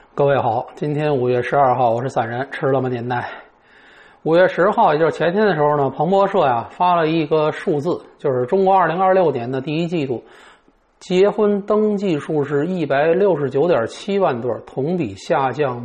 各位好，今天5月12号，我是散人，吃了吗年代。5月10号，也就是前天的时候呢，彭博社发了一个数字，就是中国2026年的第一季度结婚登记数是169.7万对，同比下降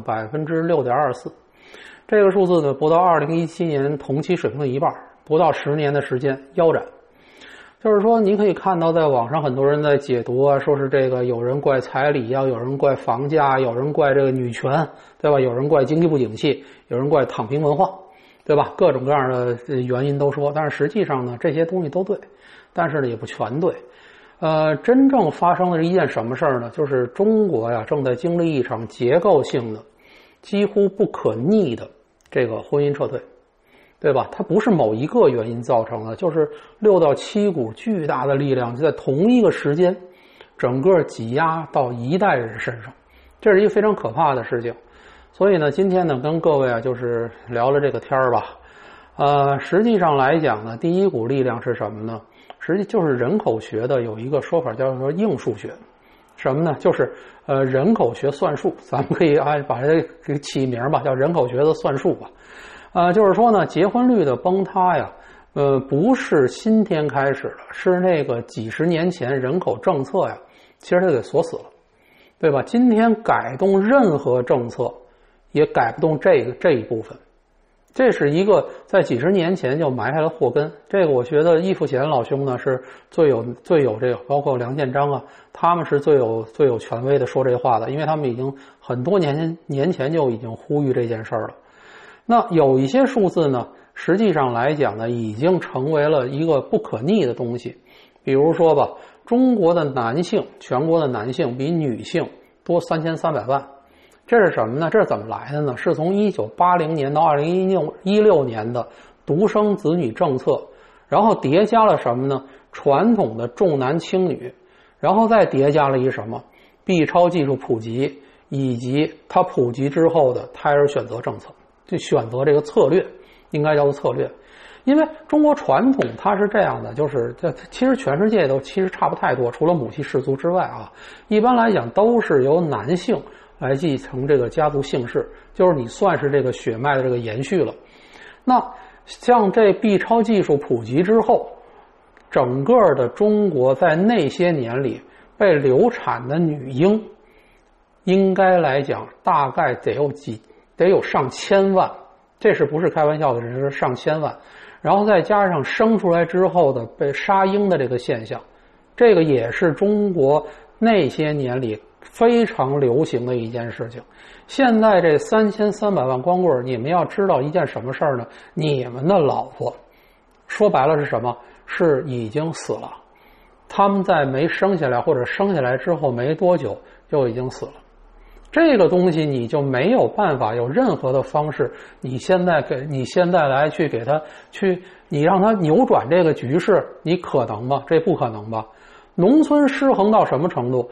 6.24%。这个数字呢，不到2017年同期水平的一半，不到10年的时间腰斩。就是说，你可以看到，在网上很多人在解读说是这个有人怪彩礼有人怪房价，有人怪这个女权，对吧？有人怪经济不景气，有人怪躺平文化，对吧？各种各样的原因都说，但是实际上呢，这些东西都对，但是呢也不全对。真正发生的是一件什么事儿呢？就是中国正在经历一场结构性的、几乎不可逆的这个婚姻撤退。对吧？它不是某一个原因造成的，就是6到7股巨大的力量就在同一个时间整个挤压到一代人身上，这是一个非常可怕的事情。所以呢，今天呢跟各位就是聊了这个天儿吧。实际上来讲呢，第一股力量是什么呢？实际就是人口学的有一个说法叫做应数学。什么呢？就是人口学算术，咱们可以把这个起名吧，叫人口学的算术吧。就是说呢，结婚率的崩塌不是今天开始的，是那个几十年前人口政策其实它给锁死了，对吧？今天改动任何政策，也改不动这一部分。这是一个在几十年前就埋下了祸根。这个我觉得易富贤老兄呢是最有这个，包括梁建章他们是最有权威的说这话的，因为他们已经很多年前就已经呼吁这件事儿了。那有一些数字呢，实际上来讲呢，已经成为了一个不可逆的东西。比如说吧，中国的男性，全国的男性比女性多3300万。这是什么呢？这是怎么来的呢？是从1980年到2016年的独生子女政策，然后叠加了什么呢？传统的重男轻女，然后再叠加了一什么？B 超技术普及，以及它普及之后的胎儿选择政策。就选择这个策略，应该叫做策略。因为中国传统它是这样的，就是其实全世界都其实差不太多，除了母系氏族之外一般来讲都是由男性来继承这个家族姓氏，就是你算是这个血脉的这个延续了。那像这 B 超技术普及之后，整个的中国在那些年里被流产的女婴，应该来讲大概得有上千万，这是不是开玩笑的？是上千万，然后再加上生出来之后的被杀婴的这个现象，这个也是中国那些年里非常流行的一件事情。现在这3300万光棍，你们要知道一件什么事儿呢？你们的老婆，说白了是什么？是已经死了，他们在没生下来或者生下来之后没多久就已经死了。这个东西你就没有办法有任何的方式，你现在来去给他你让他扭转这个局势，你可能吗？这不可能吧？农村失衡到什么程度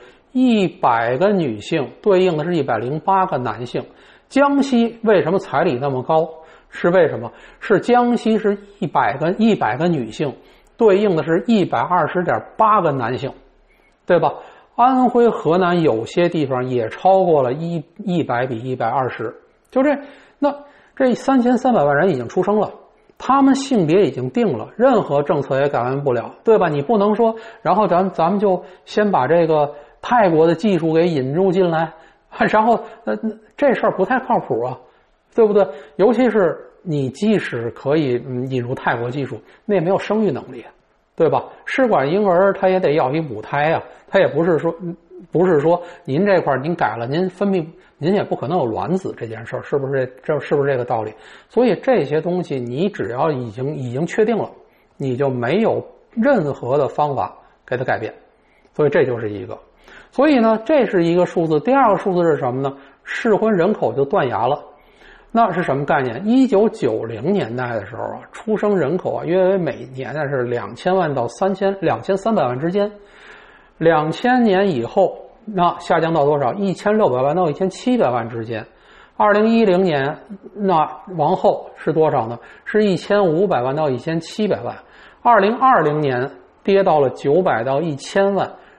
？100个女性对应的是108个男性。江西为什么彩礼那么高？是为什么？是江西是100个女性对应的是120.8个男性，对吧？安徽、河南有些地方也超过了100比120，就那这3300万人已经出生了，他们性别已经定了，任何政策也改变不了，对吧？你不能说，然后咱们就先把这个泰国的技术给引入进来，然后这事儿不太靠谱对不对？尤其是你即使可以引入泰国技术，那也没有生育能力。对吧？试管婴儿他也得要一母胎他也不是说您这块您改了，您分泌您也不可能有卵子这件事儿，是不是这个道理？所以这些东西你只要已经确定了，你就没有任何的方法给它改变。所以这就是一个。所以呢，这是一个数字。第二个数字是什么呢？适婚人口就断崖了。那是什么概念？1990年代的时候出生人口约为每年是2000万到2300万之间。2000年以后，那下降到多少？1600万到1700万之间。2010年，那往后是多少呢？是1500万到1700万。2020年跌到了900到1000万，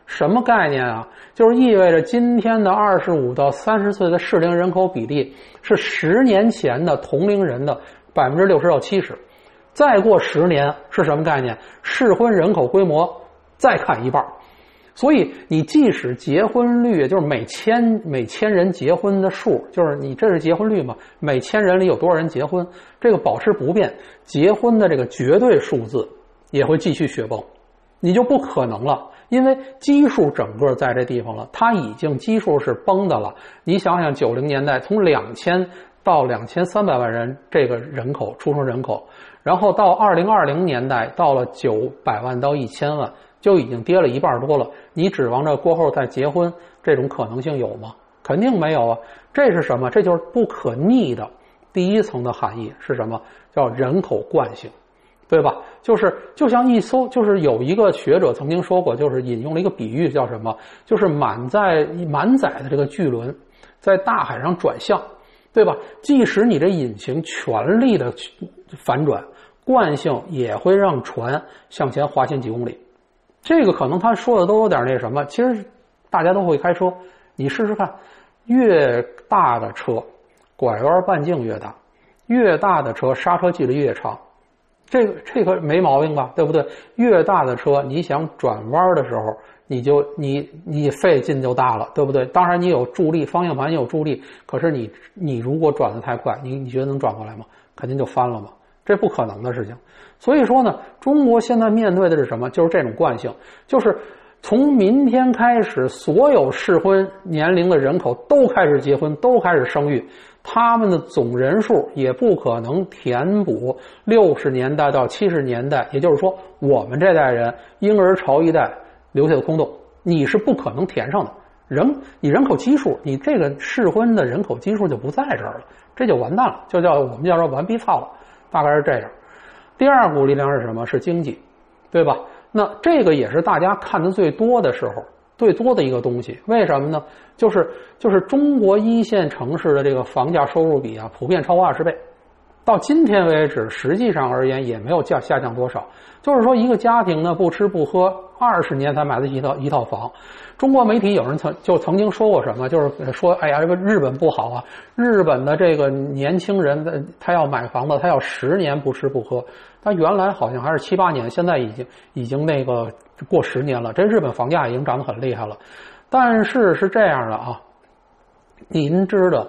什么概念啊？就是意味着今天的25到30岁的适龄人口比例是10年前的同龄人的60%到70%，再过10年是什么概念？适婚人口规模再砍一半。所以你即使结婚率，就是每千人结婚的数，就是你这是结婚率嘛，每1000人里有多少人结婚，这个保持不变，结婚的这个绝对数字也会继续雪崩，你就不可能了，因为基数整个在这地方了，它已经基数是崩的了。你想想90年代从2000到2300万人这个人口出生人口，然后到2020年代到了900万到1000万，就已经跌了一半多了。你指望着过后再结婚，这种可能性有吗？肯定没有啊。这是什么？这就是不可逆的第一层的含义是什么？叫人口惯性，对吧？就像就是有一个学者曾经说过，就是引用了一个比喻，叫什么？就是满载的这个巨轮在大海上转向，对吧？即使你这引擎全力的反转，惯性也会让船向前滑行几公里。这个可能他说的都有点那什么，其实大家都会开车，你试试看，越大的车拐弯半径越大，越大的车刹车距离越长，这个没毛病吧，对不对？越大的车你想转弯的时候，你费劲就大了，对不对？当然你有助力，方向盘也有助力，可是你如果转得太快，你觉得能转过来吗？肯定就翻了嘛，这不可能的事情。所以说呢，中国现在面对的是什么？就是这种惯性，就是从明天开始，所有适婚年龄的人口都开始结婚，都开始生育，他们的总人数也不可能填补60年代到70年代，也就是说我们这代人婴儿潮一代留下的空洞，你是不可能填上的。你人口基数，你这个适婚的人口基数就不在这儿了，这就完蛋了，我们叫做完逼操了，大概是这样。第二股力量是什么？是经济，对吧？那这个也是大家看的最多的时候，最多的一个东西。为什么呢？就是中国一线城市的这个房价收入比啊，普遍超过20倍。到今天为止，实际上而言也没有下降多少。就是说，一个家庭呢不吃不喝20年才买得起一套房。中国媒体有人曾经说过什么，就是说，哎呀，这个日本不好啊，日本的这个年轻人他要买房子，他要10年不吃不喝。他原来好像还是7、8年，现在已经那个过10年了。这日本房价已经涨得很厉害了。但是是这样的啊，您知道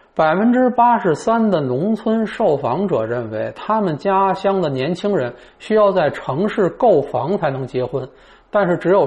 ，83%的农村受访者认为，他们家乡的年轻人需要在城市购房才能结婚，但是只有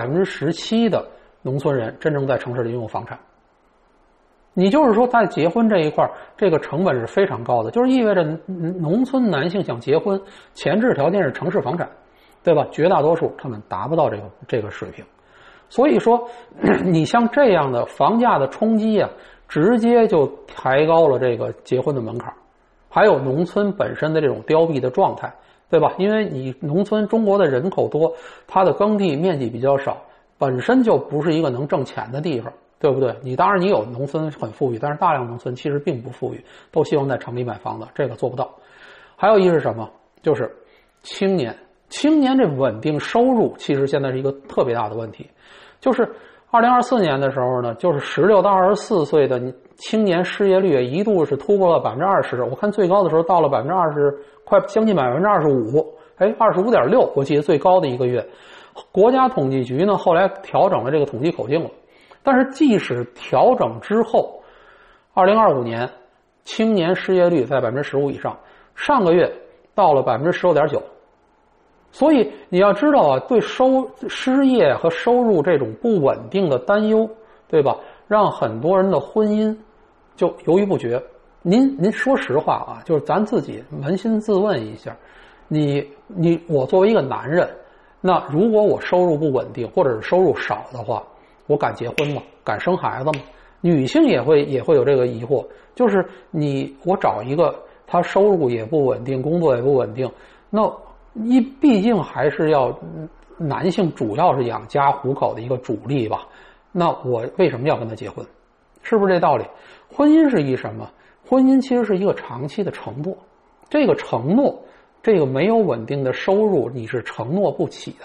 17%的农村人真正在城市里拥有房产。你就是说，在结婚这一块，这个成本是非常高的，就是意味着农村男性想结婚，前置条件是城市房产，对吧？绝大多数他们达不到这个水平。所以说，你像这样的房价的冲击啊，直接就抬高了这个结婚的门槛，还有农村本身的这种凋敝的状态，对吧？因为你农村中国的人口多，它的耕地面积比较少，本身就不是一个能挣钱的地方，对不对？当然你有农村很富裕，但是大量农村其实并不富裕，都希望在城里买房子，这个做不到。还有一是什么？就是青年这稳定收入其实现在是一个特别大的问题。就是2024年的时候呢，就是16到24岁的青年失业率一度是突破了20%，我看最高的时候到了20%，快将近25%， 25.6%，我记得最高的一个月。国家统计局呢后来调整了这个统计口径了，但是即使调整之后，2025年青年失业率在15%以上，上个月到了16.9%。所以你要知道啊，对失业和收入这种不稳定的担忧，对吧？让很多人的婚姻就犹豫不决。您说实话啊，就是咱自己扪心自问一下，我作为一个男人，那如果我收入不稳定或者是收入少的话，我敢结婚吗？敢生孩子吗？女性也会有这个疑惑，就是我找一个他收入也不稳定，工作也不稳定，那毕竟还是要男性主要是养家糊口的一个主力吧，那我为什么要跟他结婚？是不是这道理？婚姻是一什么？婚姻其实是一个长期的承诺，这个承诺，这个没有稳定的收入你是承诺不起的。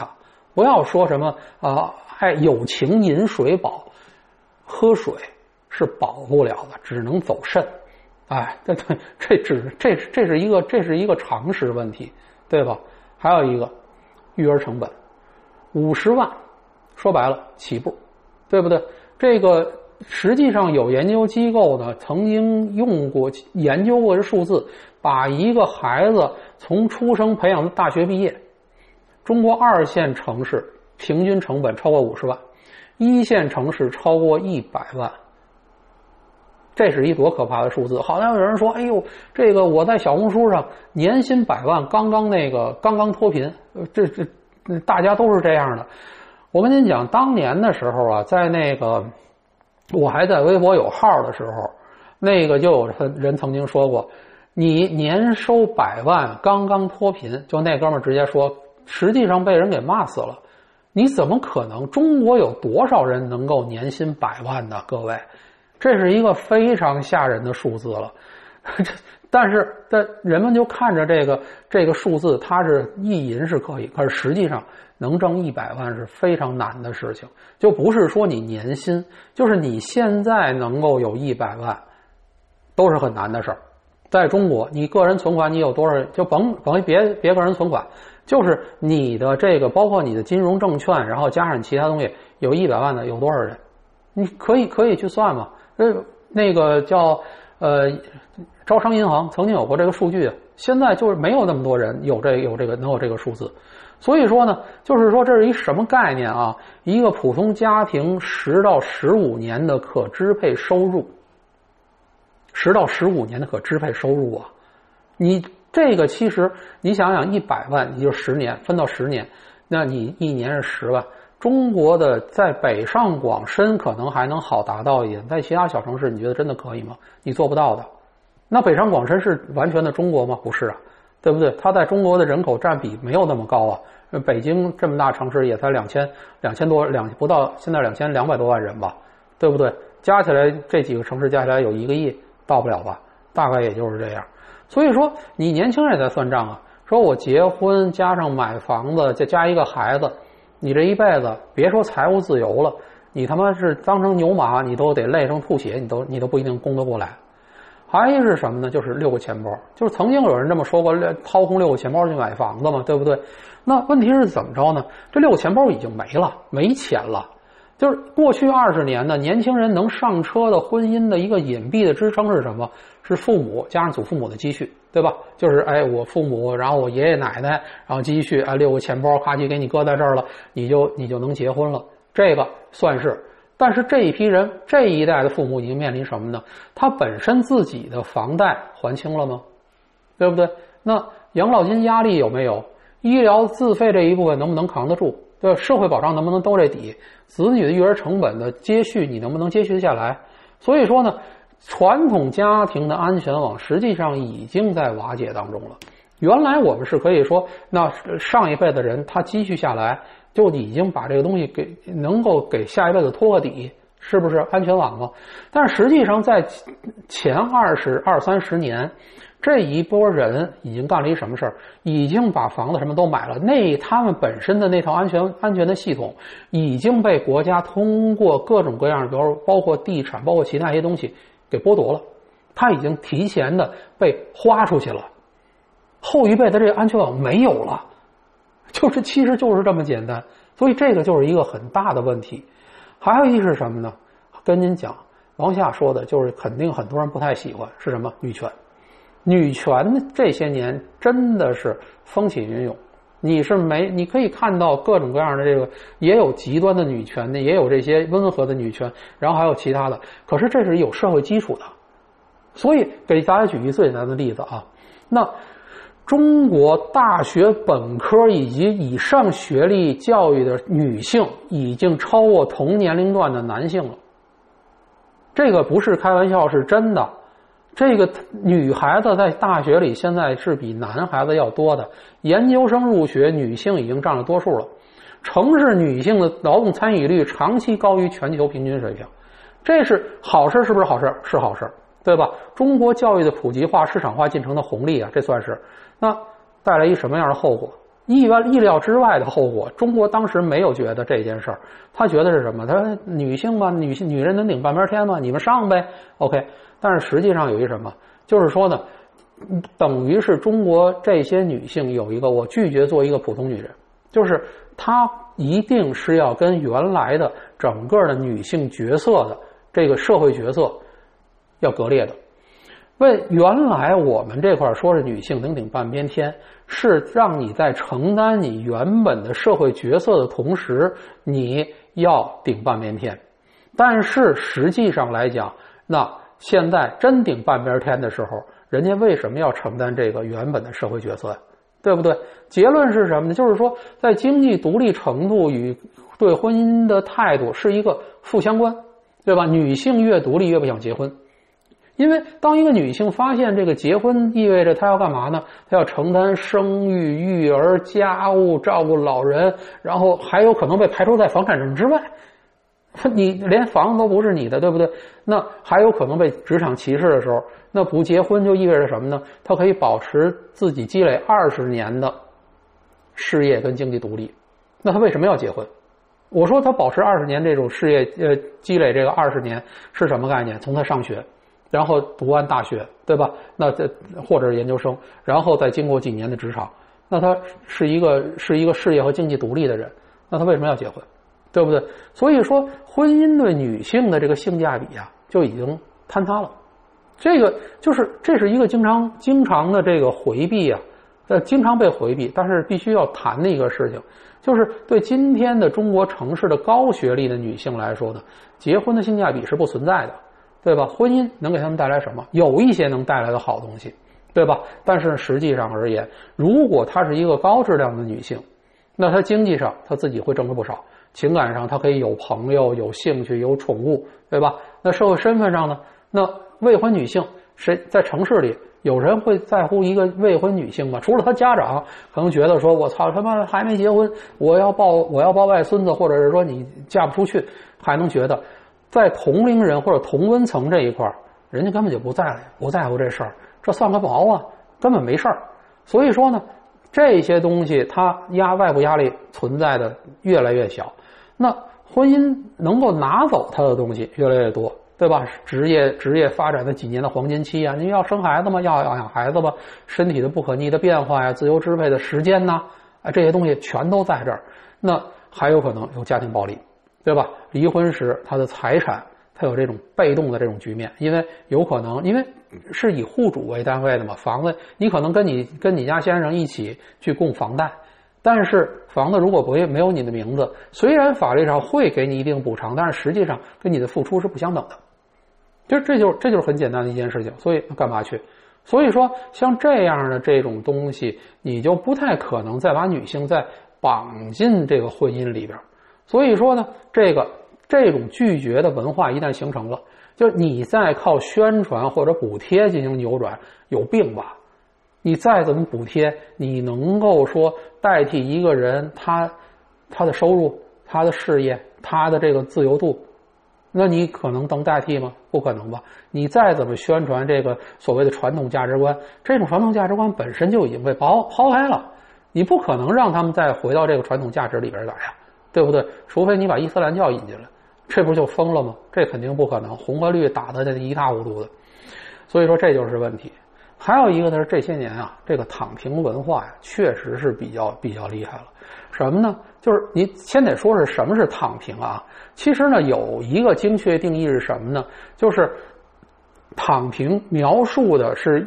不要说什么有情饮水饱，喝水是饱不了的，只能走肾。哎，这是一个常识问题，对吧？还有一个育儿成本，50万，说白了起步，对不对？这个实际上有研究机构呢，曾经研究过这数字，把一个孩子从出生培养到大学毕业，中国2线城市平均成本超过50万，1线城市超过100万。这是一多可怕的数字！好像有人说：“哎呦，这个我在小红书上年薪100万，刚刚脱贫。”这大家都是这样的。我跟您讲，当年的时候啊，在我还在微博有号的时候，就有人曾经说过：“你年收100万，刚刚脱贫。”就那哥们儿直接说，实际上被人给骂死了。你怎么可能？中国有多少人能够年薪100万呢？各位？这是一个非常吓人的数字了，但人们就看着这个数字，它是意淫是可以，可是实际上能挣100万是非常难的事情。就不是说你年薪，就是你现在能够有100万，都是很难的事儿。在中国，你个人存款你有多少？就别个人存款，就是你的这个包括你的金融证券，然后加上其他东西，有100万的有多少人？你可以去算嘛。那个叫招商银行曾经有过这个数据，现在就是没有那么多人能有这个数字。所以说呢，就是说这是一什么概念啊？一个普通家庭10到15年的可支配收入，10到15年的可支配收入啊！你这个其实你想想，100万你就10年分到10年，那你一年是10万。中国的在北上广深可能还能好达到一点，在其他小城市你觉得真的可以吗？你做不到的。那北上广深是完全的中国吗？不是啊，对不对？它在中国的人口占比没有那么高啊。北京这么大城市也才2000多，不到，现在2200多万人吧，对不对？加起来这几个城市加起来有1个亿，到不了吧？大概也就是这样。所以说你年轻人也在算账啊，说我结婚加上买房子再加一个孩子，你这一辈子别说财务自由了，你他妈是当成牛马，你都得累成吐血，你都不一定供得过来。还一是什么呢？就是6个钱包，就是曾经有人这么说过，掏空6个钱包去买房子嘛，对不对？那问题是怎么着呢？这6个钱包已经没了，没钱了。就是过去20年呢，年轻人能上车的婚姻的一个隐蔽的支撑是什么？是父母加上祖父母的积蓄，对吧？就是我父母，然后我爷爷奶奶，然后积蓄，6个钱包咔叽给你搁在这儿了，你就能结婚了，这个算是。但是这一批人，这一代的父母已经面临什么呢？他本身自己的房贷还清了吗？对不对？那养老金压力有没有？医疗自费这一部分能不能扛得住？对吧？社会保障能不能兜这底？子女的育儿成本的接续你能不能接续下来？所以说呢，传统家庭的安全网实际上已经在瓦解当中了。原来我们是可以说，那上一辈的人他积蓄下来，就已经把这个东西能够给下一辈子托个底，是不是安全网吗？但是实际上在前20-30年，这一波人已经干了一什么事儿？已经把房子什么都买了，他们本身的那套安全的系统已经被国家通过各种各样的，比如包括地产，包括其他一些东西给剥夺了，它已经提前的被花出去了。后一辈的这个安全网没有了，其实就是这么简单。所以这个就是一个很大的问题。还有一是什么呢？跟您讲，往下说的就是肯定很多人不太喜欢，是什么？女权。女权这些年真的是风起云涌，你可以看到各种各样的这个，也有极端的女权的，也有这些温和的女权，然后还有其他的。可是这是有社会基础的。所以给大家举一最简单的例子啊，那中国大学本科以及以上学历教育的女性已经超过同年龄段的男性了。这个不是开玩笑，是真的。这个女孩子在大学里现在是比男孩子要多的，研究生入学女性已经占了多数了。城市女性的劳动参与率长期高于全球平均水平，这是好事，是不是好事？是好事，对吧？中国教育的普及化、市场化进程的红利啊，这算是。那带来一什么样的后果？ 意料之外的后果。中国当时没有觉得这件事儿，他觉得是什么？他说女性嘛，女人能顶半边天吗？你们上呗 ，OK。但是实际上有一什么，就是说呢，等于是中国这些女性有一个我拒绝做一个普通女人，就是她一定是要跟原来的整个的女性角色的这个社会角色要割裂的。原来我们这块说是女性能顶半边天，是让你在承担你原本的社会角色的同时，你要顶半边天。但是实际上来讲，那现在真顶半边天的时候，人家为什么要承担这个原本的社会角色呀？对不对？结论是什么呢？就是说，在经济独立程度与对婚姻的态度是一个负相关，对吧？女性越独立越不想结婚。因为当一个女性发现这个结婚意味着她要干嘛呢？她要承担生育、育儿、家务、照顾老人，然后还有可能被排除在房产证之外。你连房子都不是你的，对不对？那还有可能被职场歧视的时候，那不结婚就意味着什么呢？她可以保持自己积累20年的事业跟经济独立。那她为什么要结婚？我说她保持20年这种事业积累这个20年是什么概念？从她上学。然后读完大学，对吧？那或者是研究生，然后再经过几年的职场，那他是一个事业和经济独立的人，那他为什么要结婚？对不对？所以说，婚姻对女性的这个性价比啊，就已经坍塌了。这是一个经常的这个回避啊，经常被回避，但是必须要谈的一个事情，就是对今天的中国城市的高学历的女性来说呢，结婚的性价比是不存在的。对吧？婚姻能给他们带来什么？有一些能带来的好东西，对吧？但是实际上而言，如果她是一个高质量的女性，那她经济上她自己会挣了不少，情感上她可以有朋友、有兴趣、有宠物，对吧？那社会身份上呢？那未婚女性谁在城市里有人会在乎一个未婚女性吗？除了她家长可能觉得说我操他妈还没结婚，我要抱外孙子，或者是说你嫁不出去，还能觉得。在同龄人或者同温层这一块，人家根本就不在乎这事儿，这算个毛啊，根本没事儿。所以说呢，这些东西它外部压力存在的越来越小，那婚姻能够拿走它的东西越来越多，对吧？职业发展的几年的黄金期啊，你要生孩子吗？要养孩子吧，身体的不可逆的变化呀，自由支配的时间呐，这些东西全都在这儿。那还有可能有家庭暴力。对吧？离婚时他的财产他有这种被动的这种局面，因为有可能因为是以户主为单位的嘛，房子你可能跟你家先生一起去供房贷，但是房子如果没有你的名字，虽然法律上会给你一定补偿，但是实际上跟你的付出是不相等的。这就是很简单的一件事情，所以干嘛去？所以说像这样的这种东西，你就不太可能再把女性再绑进这个婚姻里边。所以说呢，这种拒绝的文化一旦形成了，就是你再靠宣传或者补贴进行扭转，有病吧？你再怎么补贴，你能够说代替一个人他的收入、他的事业、他的这个自由度，那你可能能代替吗？不可能吧？你再怎么宣传这个所谓的传统价值观，这种传统价值观本身就已经被抛开了，你不可能让他们再回到这个传统价值里边来呀。对不对？除非你把伊斯兰教引进来，这不就疯了吗？这肯定不可能，红和绿打得这一塌糊涂的。所以说这就是问题。还有一个呢是这些年啊，这个躺平文化呀，确实是比较厉害了。什么呢？就是你先得说是什么是躺平啊？其实呢，有一个精确定义是什么呢？就是躺平描述的是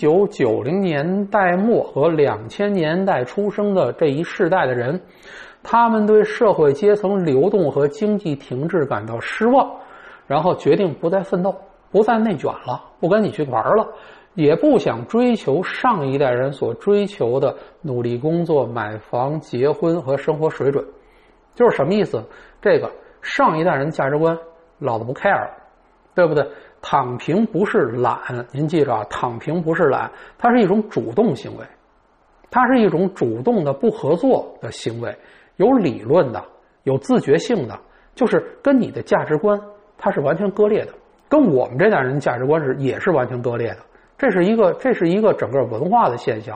1990年代末和2000年代出生的这一世代的人。他们对社会阶层流动和经济停滞感到失望，然后决定不再奋斗，不再内卷了，不跟你去玩了，也不想追求上一代人所追求的努力工作、买房、结婚和生活水准。就是什么意思？这个上一代人价值观老子不 care， 对不对？躺平不是懒，您记着啊，躺平不是懒，它是一种主动行为，它是一种主动的不合作的行为。有理论的，有自觉性的，就是跟你的价值观它是完全割裂的，跟我们这代人价值观也是完全割裂的。这是一个整个文化的现象。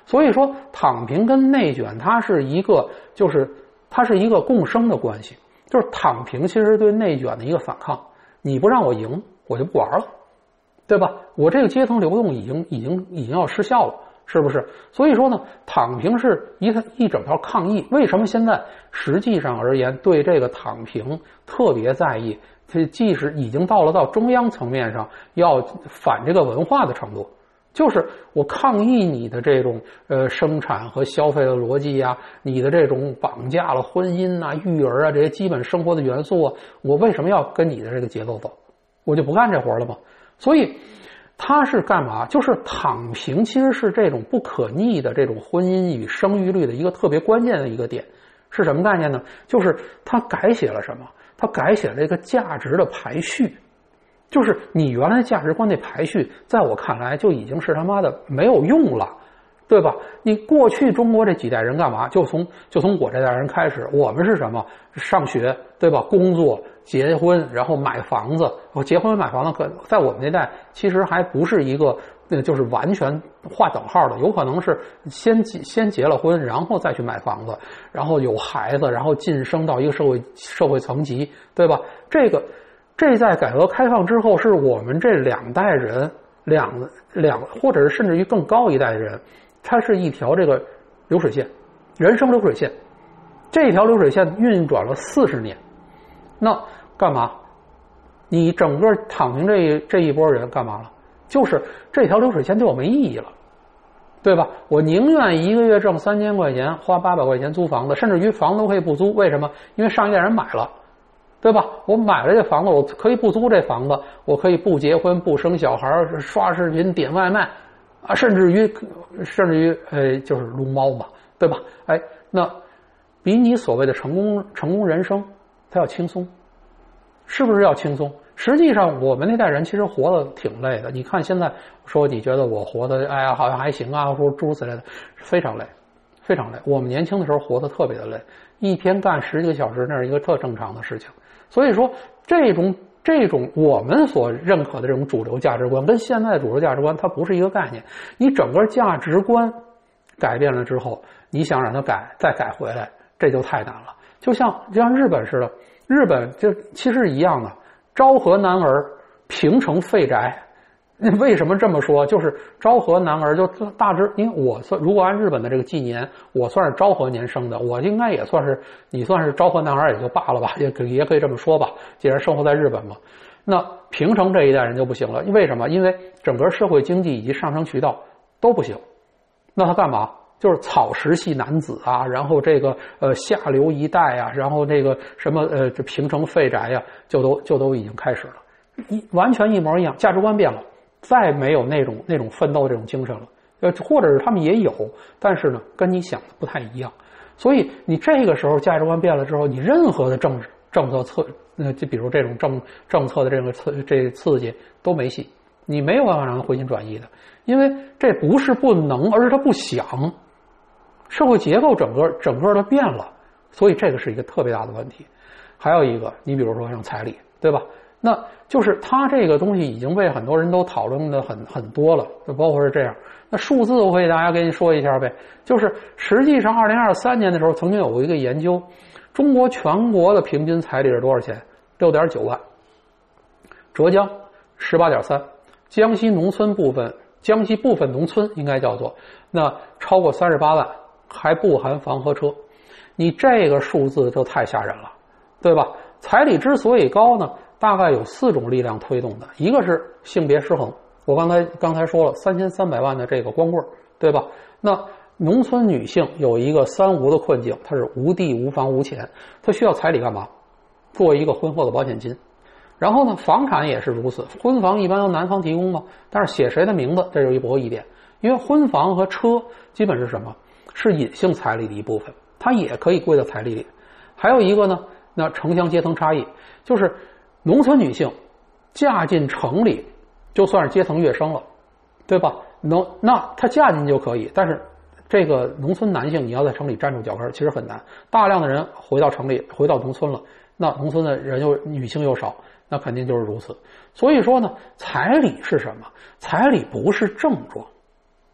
所以说，躺平跟内卷它是一个共生的关系，就是躺平其实是对内卷的一个反抗，你不让我赢，我就不玩了，对吧？我这个阶层流动已经要失效了，是不是？所以说呢，躺平是一整条抗议。为什么现在实际上而言对这个躺平特别在意？这即使已经到中央层面上要反这个文化的程度，就是我抗议你的这种生产和消费的逻辑啊，你的这种绑架了婚姻啊、育儿啊这些基本生活的元素啊，我为什么要跟你的这个节奏走？我就不干这活了吗？所以他是干嘛？就是躺平其实是这种不可逆的这种婚姻与生育率的一个特别关键的一个点。是什么概念呢？就是他改写了什么？他改写了这个价值的排序。就是你原来价值观的排序，在我看来就已经是他妈的没有用了，对吧？你过去中国这几代人干嘛？就从我这代人开始，我们是什么？上学，对吧？工作、结婚，然后买房子。结婚买房子，可在我们那代其实还不是一个就是完全划等号的，有可能是先结了婚，然后再去买房子，然后有孩子，然后晋升到一个社会层级，对吧？这在改革开放之后，是我们这两代人或者是甚至于更高一代的人，它是一条这个流水线，人生流水线。这条流水线运转了40年，那干嘛？你整个躺平这一波人干嘛了？就是这条流水线对我没意义了，对吧？我宁愿一个月挣3000块钱，花800块钱租房子，甚至于房子都可以不租。为什么？因为上一代人买了，对吧？我买了这房子，我可以不租这房子，我可以不结婚、不生小孩、刷视频、点外卖啊，甚至于就是撸猫嘛，对吧？那比你所谓的成功人生，它要轻松，是不是要轻松？实际上，我们那代人其实活得挺累的。你看现在说你觉得我活得好像还行啊，说诸如此类的，非常累，非常累。我们年轻的时候活得特别的累，一天干10几个小时，那是一个特正常的事情。所以说，这种我们所认可的这种主流价值观，跟现在的主流价值观它不是一个概念。你整个价值观改变了之后，你想让它再改回来，这就太难了。就像日本似的，日本就其实一样的。昭和男儿，平成废宅。为什么这么说？就是昭和男儿就大致，因为如果按日本的这个纪年，我算是昭和年生的，我应该也算是你算是昭和男儿也就罢了吧，也可以这么说吧。既然生活在日本嘛，那平成这一代人就不行了。为什么？因为整个社会经济以及上升渠道都不行。那他干嘛？就是草食系男子啊，然后这个下流一代啊，然后这个什么这平成废宅呀，就都已经开始了，完全一模一样，价值观变了，再没有那种奋斗这种精神了，或者是他们也有，但是呢，跟你想的不太一样，所以你这个时候价值观变了之后，你任何的政策就比如这种政策的这刺激都没戏，你没有办法让它回心转意的，因为这不是不能，而是他不想。社会结构整个的变了，所以这个是一个特别大的问题。还有一个，你比如说像彩礼，对吧？那就是它这个东西已经被很多人都讨论的很多了，就包括是这样。那数字我可以大家跟你说一下呗，就是实际上2023年的时候，曾经有过一个研究，中国全国的平均彩礼是多少钱？6.9万。浙江18.3，江西部分农村应该叫做那超过38万。还不含房和车，你这个数字就太吓人了，对吧？彩礼之所以高呢，大概有4种力量推动的，一个是性别失衡，我刚才说了3300万的这个光棍，对吧？那农村女性有一个3无的困境，她是无地无房无钱，她需要彩礼干嘛？做一个婚后的保险金。然后呢，房产也是如此，婚房一般由男方提供嘛，但是写谁的名字，这有一博弈点，因为婚房和车基本是什么？是隐性彩礼的一部分，它也可以归到彩礼里。还有一个呢，那城乡阶层差异，就是农村女性嫁进城里，就算是阶层跃升了，对吧？那她嫁进就可以，但是这个农村男性你要在城里站住脚跟，其实很难。大量的人回到城里，回到农村了，那农村的人女性又少，那肯定就是如此。所以说呢，彩礼是什么？彩礼不是正装。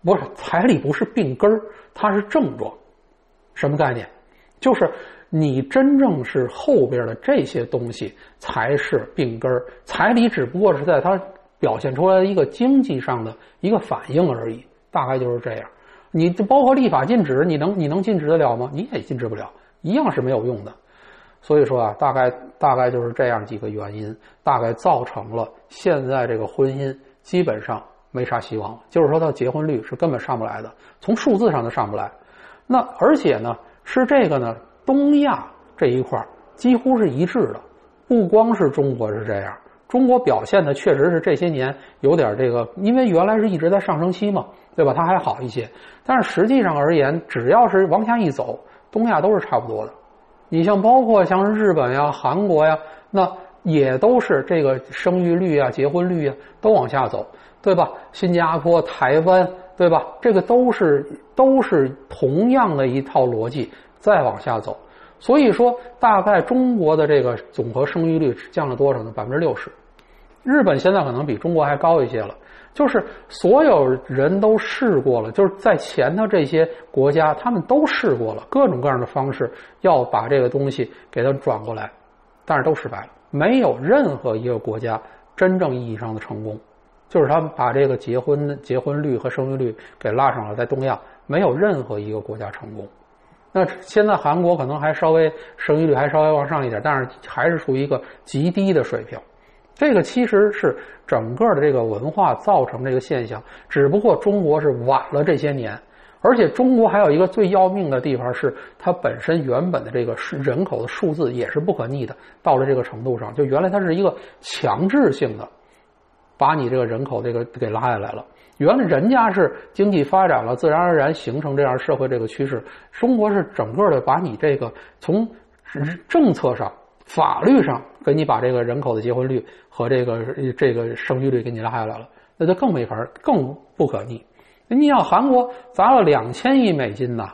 不是彩礼不是病根儿，它是症状。什么概念？就是你真正是后边的这些东西才是病根儿，彩礼只不过是在它表现出来的一个经济上的一个反应而已，大概就是这样。你包括立法禁止，你能禁止得了吗？你也禁止不了，一样是没有用的。所以说啊，大概就是这样几个原因，大概造成了现在这个婚姻基本上没啥希望了，就是说它结婚率是根本上不来的，从数字上都上不来。那而且呢，是这个呢，东亚这一块几乎是一致的，不光是中国是这样，中国表现的确实是这些年有点这个，因为原来是一直在上升期嘛，对吧？它还好一些，但是实际上而言，只要是往下一走，东亚都是差不多的。你像包括像是日本呀、韩国呀，那也都是这个生育率啊、结婚率啊都往下走，对吧？新加坡、台湾，对吧？这个都是同样的一套逻辑再往下走。所以说，大概中国的这个总和生育率降了多少呢？60%。日本现在可能比中国还高一些了。就是所有人都试过了，就是在前头这些国家，他们都试过了各种各样的方式，要把这个东西给它转过来，但是都失败了。没有任何一个国家真正意义上的成功，就是他们把这个结婚率和生育率给拉上了，在东亚没有任何一个国家成功。那现在韩国可能还稍微生育率还稍微往上一点，但是还是处于一个极低的水平。这个其实是整个的这个文化造成这个现象，只不过中国是晚了这些年，而且中国还有一个最要命的地方是，它本身原本的这个人口的数字也是不可逆的，到了这个程度上，就原来它是一个强制性的，把你这个人口这个给拉下来了。原来人家是经济发展了，自然而然形成这样社会这个趋势，中国是整个的把你这个从政策上、法律上给你把这个人口的结婚率和这个生育率给你拉下来了，那就更没法，更不可逆。你想韩国砸了2000亿美金呐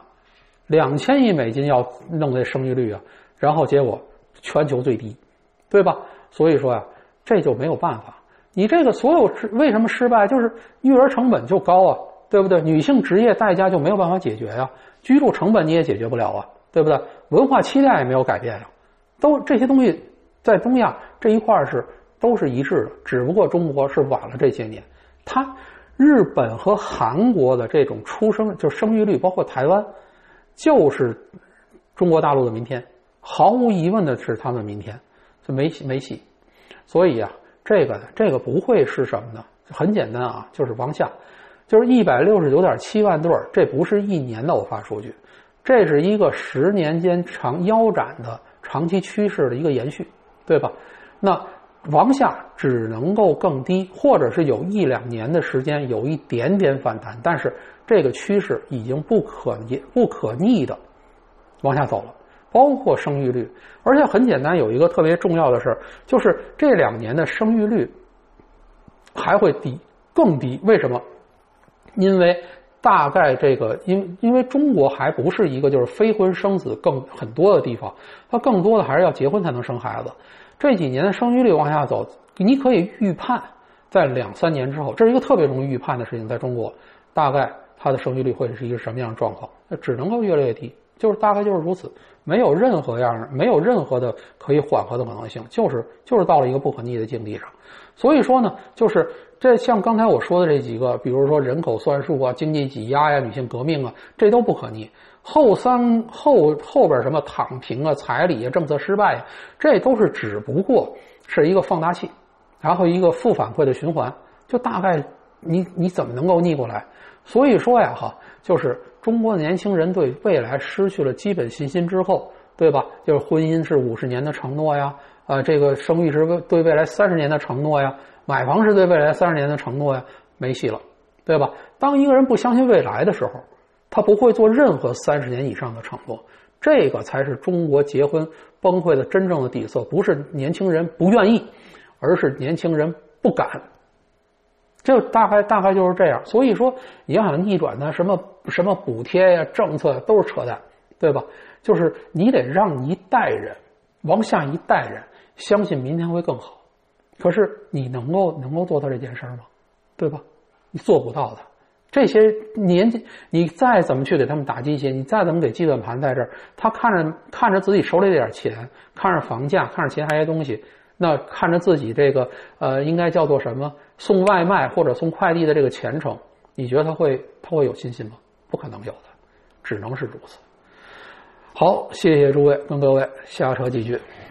，2000亿美金要弄这生育率啊，然后结果全球最低，对吧？所以说呀，这就没有办法。你这个所有为什么失败，就是育儿成本就高啊，对不对？女性职业代价就没有办法解决呀，居住成本你也解决不了啊，对不对？文化期待也没有改变呀，都这些东西在东亚这一块都是一致的，只不过中国是晚了这些年。日本和韩国的这种就是生育率，包括台湾，就是中国大陆的明天，毫无疑问的是他们明天，这没戏。所以啊，这个不会是什么呢？很简单啊，就是往下，就是169.7万对，这不是一年的偶发数据，这是一个10年间腰斩的长期趋势的一个延续，对吧？那往下只能够更低，或者是有1-2年的时间有一点点反弹，但是这个趋势已经不可逆的往下走了，包括生育率。而且很简单，有一个特别重要的事，就是这2年的生育率还会更低。为什么？因为大概这个因为中国还不是一个就是非婚生子很多的地方，它更多的还是要结婚才能生孩子。这几年的生育率往下走，你可以预判在2-3年之后，这是一个特别容易预判的事情，在中国大概它的生育率会是一个什么样的状况，那只能够越来越低，就是大概就是如此，没有任何的可以缓和的可能性，就是到了一个不可逆的境地上。所以说呢，就是这像刚才我说的这几个，比如说人口算术啊、经济挤压呀、女性革命啊，这都不可逆。后边什么躺平啊、彩礼啊、政策失败啊，这都是只不过是一个放大器，然后一个负反馈的循环，就大概你怎么能够逆过来？所以说呀，就是中国的年轻人对未来失去了基本信心之后，对吧？就是婚姻是50年的承诺呀，这个生育是对未来30年的承诺呀，买房是对未来30年的承诺呀，没戏了，对吧？当一个人不相信未来的时候，他不会做任何30年以上的承诺，这个才是中国结婚崩溃的真正的底色，不是年轻人不愿意，而是年轻人不敢。这大概就是这样。所以说你要想逆转呢，什么补贴呀、政策都是扯淡，对吧？就是你得让一代人往下一代人相信明天会更好，可是你能够做到这件事吗？对吧？你做不到的。 这些年纪，你再怎么去给他们打鸡血，你再怎么给基本盘在这儿，他看着自己手里这点钱，看着房价，看着其他一些东西，那看着自己这个应该叫做什么送外卖或者送快递的这个前程，你觉得他会有信心吗？不可能有的，只能是如此。好，谢谢诸位，跟各位下车继续。